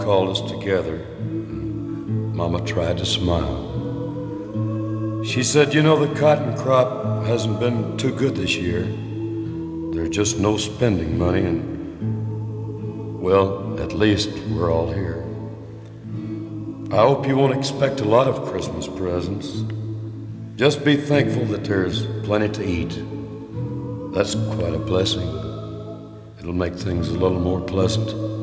called us together, and Mama tried to smile. She said, you know, the cotton crop hasn't been too good this year. There's just no spending money, and, well, at least we're all here. I hope you won't expect a lot of Christmas presents. Just be thankful that there's plenty to eat. That's quite a blessing. It'll make things a little more pleasant.